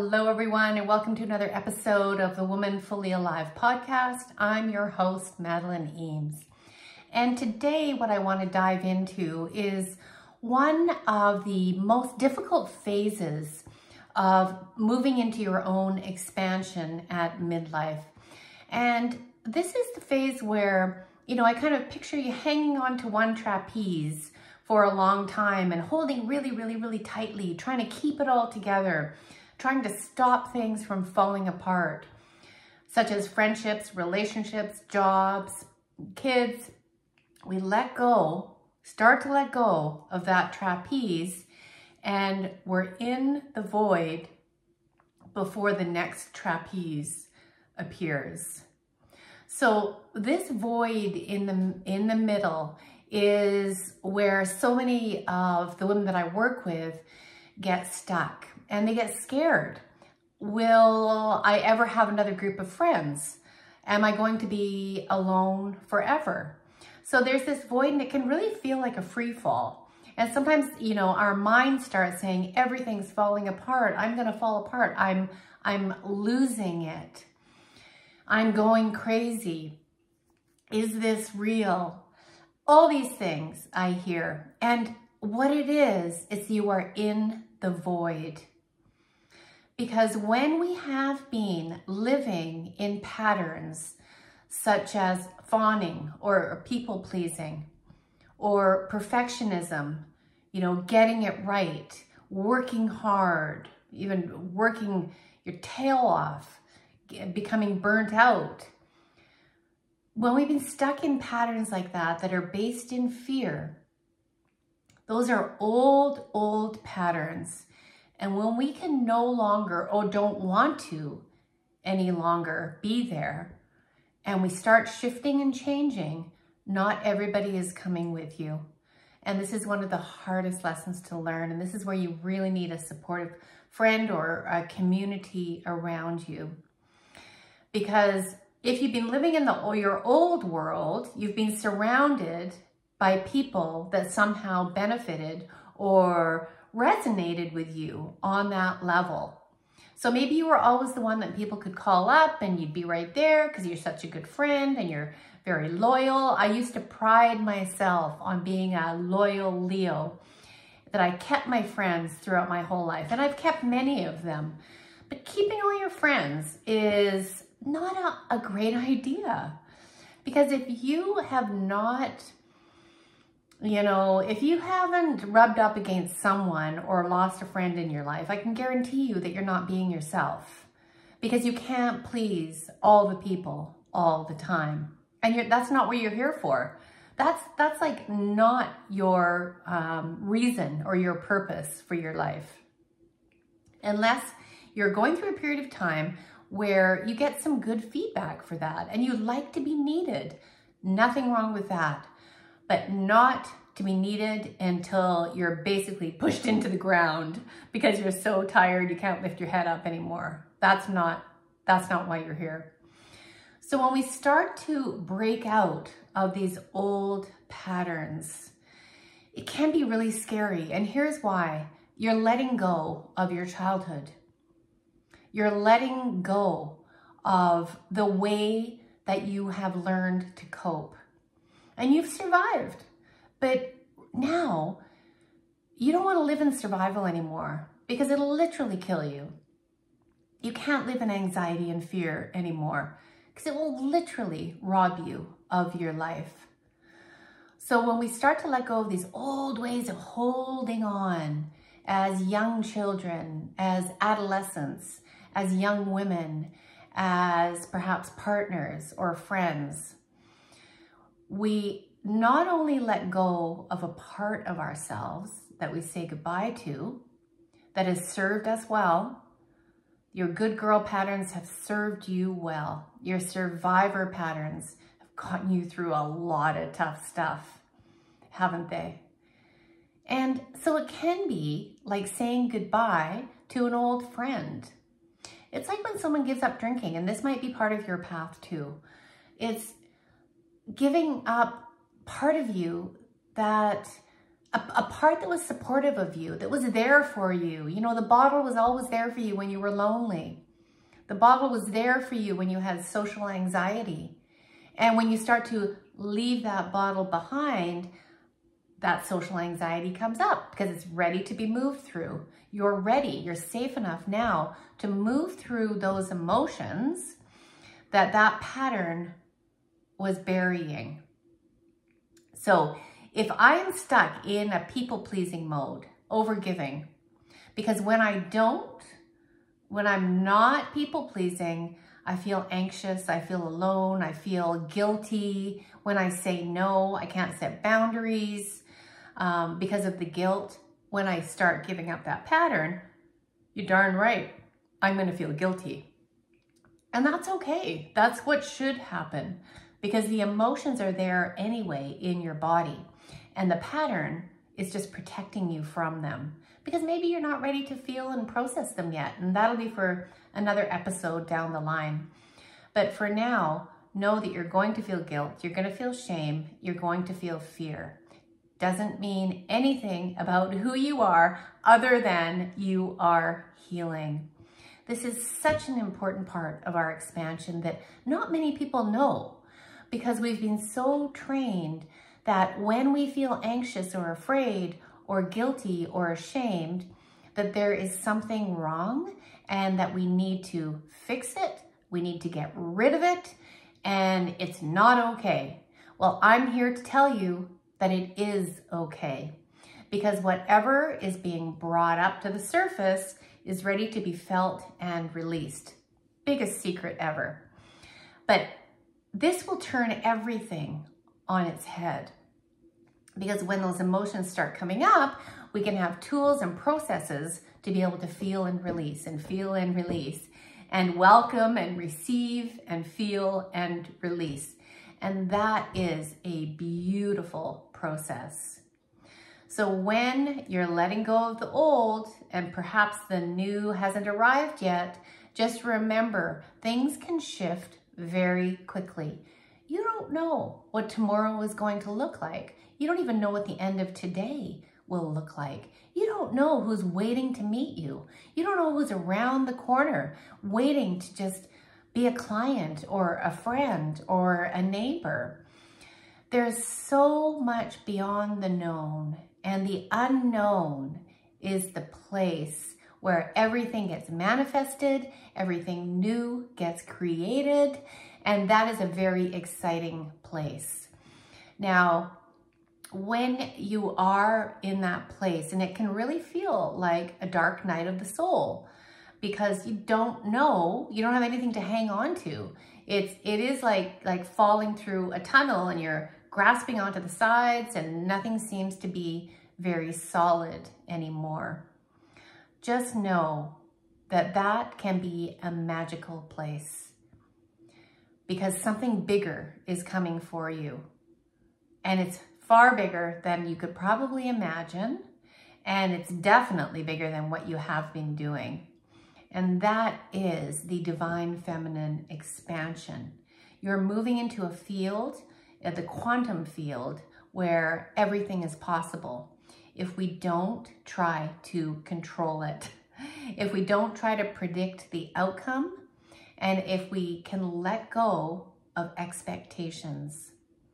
Hello, everyone, and welcome to another episode of the Woman Fully Alive podcast. I'm your host, Madeline Eames. And today, what I want to dive into is one of the most difficult phases of moving into your own expansion at midlife. And this is the phase where, I kind of picture you hanging onto one trapeze for a long time and holding really tightly, trying to keep it all together, trying to stop things from falling apart, such as friendships, relationships, jobs, kids. We start to let go of that trapeze, and we're in the void before the next trapeze appears. So this void in the middle is where so many of the women that I work with get stuck, and they get scared. Will I ever have another group of friends? Am I going to be alone forever? So there's this void, and it can really feel like a free fall. And sometimes, our mind starts saying, everything's falling apart. I'm going to fall apart. I'm losing it. I'm going crazy. Is this real? All these things I hear. And what it is you are in the void. Because when we have been living in patterns such as fawning or people pleasing or perfectionism, getting it right, working hard, even working your tail off, becoming burnt out. When we've been stuck in patterns like that are based in fear, those are old patterns. And when we can no longer or don't want to any longer be there, and we start shifting and changing, not everybody is coming with you. And this is one of the hardest lessons to learn. And this is where you really need a supportive friend or a community around you. Because if you've been living in your old world, you've been surrounded by people that somehow benefited or resonated with you on that level. So maybe you were always the one that people could call up and you'd be right there because you're such a good friend and you're very loyal. I used to pride myself on being a loyal Leo, that I kept my friends throughout my whole life, and I've kept many of them. But keeping all your friends is not a great idea, because if you have not, if you haven't rubbed up against someone or lost a friend in your life, I can guarantee you that you're not being yourself, because you can't please all the people all the time. And that's not what you're here for. That's like not your reason or your purpose for your life. Unless you're going through a period of time where you get some good feedback for that and you like to be needed. Nothing wrong with that. But not to be needed until you're basically pushed into the ground because you're so tired you can't lift your head up anymore. That's not why you're here. So when we start to break out of these old patterns, it can be really scary. And here's why. You're letting go of your childhood. You're letting go of the way that you have learned to cope. And you've survived. But now, you don't want to live in survival anymore because it'll literally kill you. You can't live in anxiety and fear anymore because it will literally rob you of your life. So when we start to let go of these old ways of holding on as young children, as adolescents, as young women, as perhaps partners or friends, we not only let go of a part of ourselves that we say goodbye to, that has served us well. Your good girl patterns have served you well. Your survivor patterns have gotten you through a lot of tough stuff, haven't they? And so it can be like saying goodbye to an old friend. It's like when someone gives up drinking, and this might be part of your path too. It's giving up part of you that a part that was supportive of you, that was there for you. You know, the bottle was always there for you when you were lonely. The bottle was there for you when you had social anxiety. And when you start to leave that bottle behind, that social anxiety comes up because it's ready to be moved through. You're ready. You're safe enough now to move through those emotions that pattern was burying. So if I am stuck in a people-pleasing mode, overgiving, because when I'm not people-pleasing, I feel anxious, I feel alone, I feel guilty. When I say no, I can't set boundaries because of the guilt. When I start giving up that pattern, you're darn right, I'm going to feel guilty. And that's okay. That's what should happen because the emotions are there anyway in your body. And the pattern is just protecting you from them because maybe you're not ready to feel and process them yet. And that'll be for another episode down the line. But for now, know that you're going to feel guilt. You're going to feel shame. You're going to feel fear. Doesn't mean anything about who you are other than you are healing. This is such an important part of our expansion that not many people know because we've been so trained that when we feel anxious or afraid or guilty or ashamed, that there is something wrong and that we need to fix it, we need to get rid of it, and it's not okay. Well, I'm here to tell you that it is okay because whatever is being brought up to the surface is ready to be felt and released. Biggest secret ever. But this will turn everything on its head because when those emotions start coming up, we can have tools and processes to be able to feel and release and welcome and receive and feel and release. And that is a beautiful process. So when you're letting go of the old and perhaps the new hasn't arrived yet, just remember things can shift very quickly. You don't know what tomorrow is going to look like. You don't even know what the end of today will look like. You don't know who's waiting to meet you. You don't know who's around the corner waiting to just be a client or a friend or a neighbor. There's so much beyond the known, and the unknown is the place where everything gets manifested, everything new gets created, and that is a very exciting place. Now, when you are in that place, and it can really feel like a dark night of the soul because you don't know, you don't have anything to hang on to. It is like falling through a tunnel and you're grasping onto the sides and nothing seems to be very solid anymore. Just know that that can be a magical place because something bigger is coming for you. And it's far bigger than you could probably imagine. And it's definitely bigger than what you have been doing. And that is the divine feminine expansion. You're moving into a field, the quantum field, where everything is possible if we don't try to control it, if we don't try to predict the outcome, and if we can let go of expectations.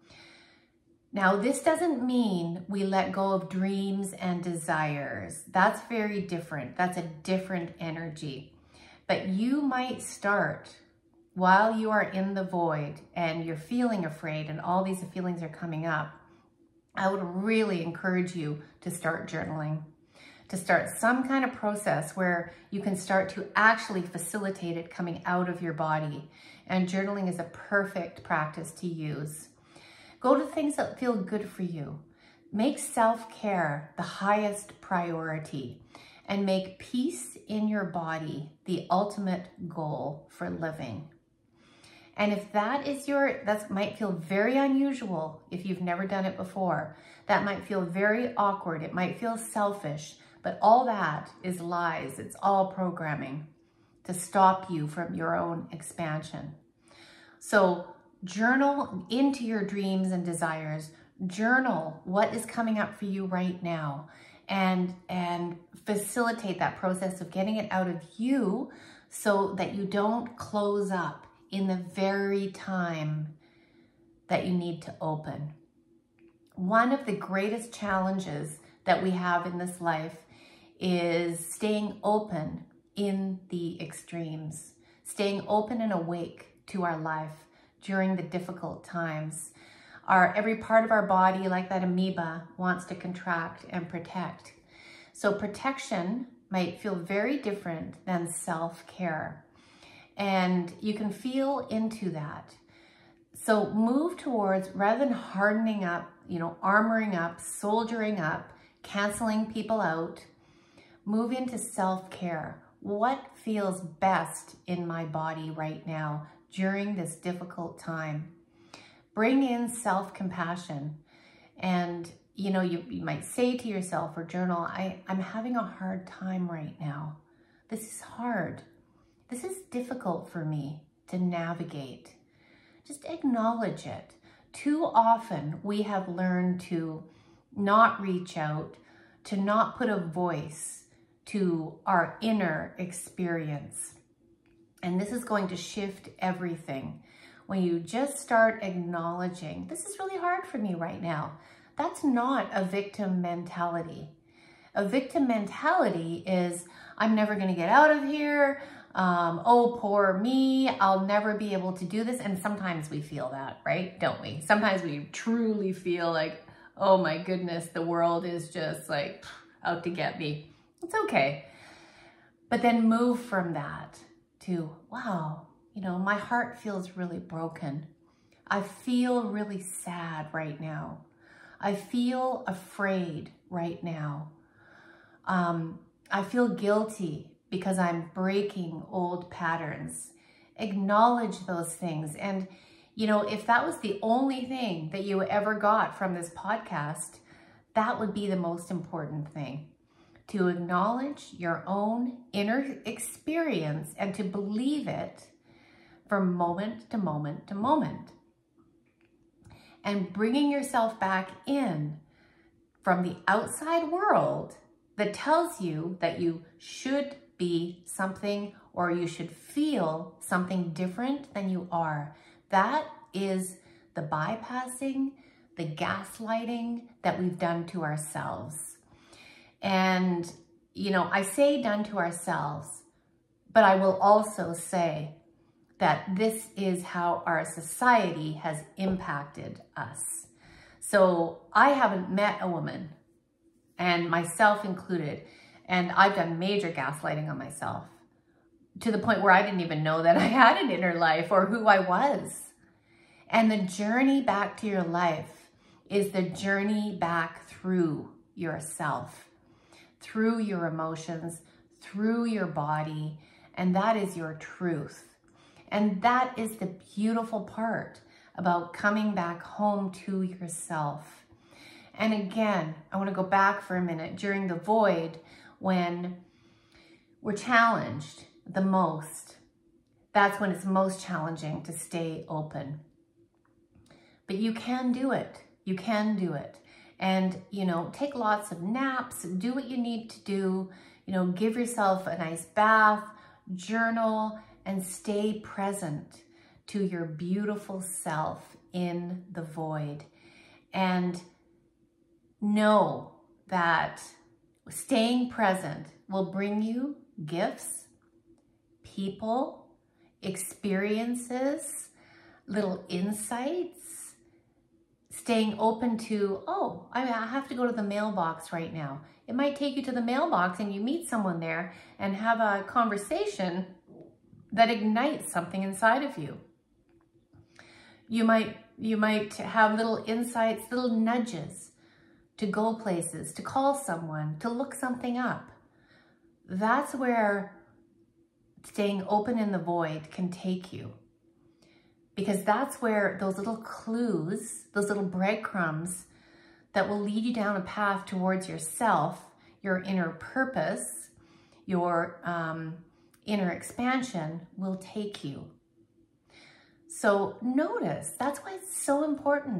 Now, this doesn't mean we let go of dreams and desires. That's very different. That's a different energy. But you might start while you are in the void and you're feeling afraid and all these feelings are coming up. I would really encourage you to start journaling, to start some kind of process where you can start to actually facilitate it coming out of your body. And journaling is a perfect practice to use. Go to things that feel good for you. Make self-care the highest priority and make peace in your body the ultimate goal for living. And if that is that might feel very unusual if you've never done it before. That might feel very awkward. It might feel selfish, but all that is lies. It's all programming to stop you from your own expansion. So journal into your dreams and desires. Journal what is coming up for you right now, and facilitate that process of getting it out of you so that you don't close up in the very time that you need to open. One of the greatest challenges that we have in this life is staying open in the extremes, staying open and awake to our life during the difficult times. Every part of our body, like that amoeba, wants to contract and protect. So protection might feel very different than self-care. And you can feel into that. So move towards, rather than hardening up, armoring up, soldiering up, canceling people out, move into self-care. What feels best in my body right now during this difficult time? Bring in self-compassion. And, you might say to yourself or journal, I'm having a hard time right now. This is hard. This is difficult for me to navigate. Just acknowledge it. Too often we have learned to not reach out, to not put a voice to our inner experience. And this is going to shift everything. When you just start acknowledging, this is really hard for me right now. That's not a victim mentality. A victim mentality is, I'm never going to get out of here. Oh, poor me. I'll never be able to do this. And sometimes we feel that, right? Don't we? Sometimes we truly feel like, oh my goodness, the world is just like out to get me. It's okay. But then move from that to, wow, my heart feels really broken. I feel really sad right now. I feel afraid right now. I feel guilty because I'm breaking old patterns. Acknowledge those things. And, if that was the only thing that you ever got from this podcast, that would be the most important thing. To acknowledge your own inner experience and to believe it from moment to moment to moment. And bringing yourself back in from the outside world that tells you that you should be something or you should feel something different than you are. That is the bypassing, the gaslighting that we've done to ourselves. And, I say done to ourselves, but I will also say that this is how our society has impacted us. So I haven't met a woman, and myself included, and I've done major gaslighting on myself to the point where I didn't even know that I had an inner life or who I was. And the journey back to your life is the journey back through yourself, through your emotions, through your body, and that is your truth. And that is the beautiful part about coming back home to yourself. And again, I want to go back for a minute. During the void, when we're challenged the most, that's when it's most challenging to stay open. But you can do it. You can do it. And, take lots of naps, do what you need to do, give yourself a nice bath, journal, and stay present to your beautiful self in the void. And know that staying present will bring you gifts, people, experiences, little insights. Staying open to, oh, I have to go to the mailbox right now. It might take you to the mailbox and you meet someone there and have a conversation that ignites something inside of you. You might have little insights, little nudges to go places, to call someone, to look something up. That's where staying open in the void can take you. Because that's where those little clues, those little breadcrumbs that will lead you down a path towards yourself, your inner purpose, your inner expansion will take you. So notice, that's why it's so important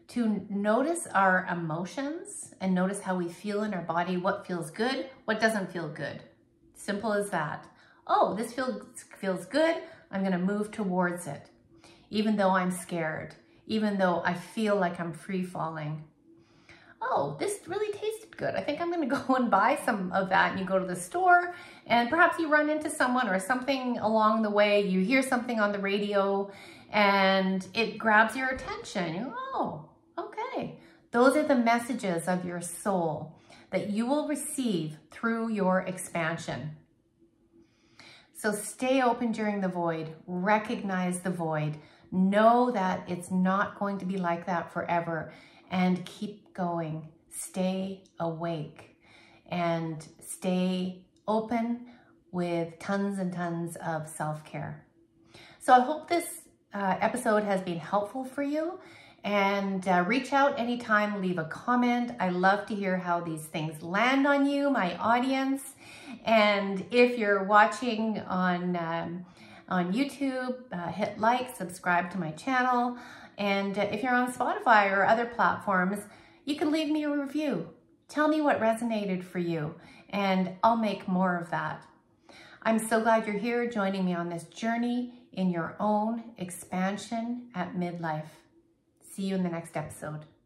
to notice our emotions and notice how we feel in our body, what feels good, what doesn't feel good. Simple as that. Oh, this feels good. I'm going to move towards it, even though I'm scared, even though I feel like I'm free falling. Oh, this really tasted good. I think I'm going to go and buy some of that. And you go to the store and perhaps you run into someone or something along the way. You hear something on the radio and it grabs your attention. You go, oh, okay. Those are the messages of your soul that you will receive through your expansion. So stay open during the void. Recognize the void. Know that it's not going to be like that forever. And keep going. Stay awake and stay open with tons and tons of self-care. So I hope this episode has been helpful for you, and reach out anytime, leave a comment. I love to hear how these things land on you, my audience. And if you're watching on YouTube, hit like, subscribe to my channel. And if you're on Spotify or other platforms, you can leave me a review. Tell me what resonated for you, and I'll make more of that. I'm so glad you're here joining me on this journey in your own expansion at midlife. See you in the next episode.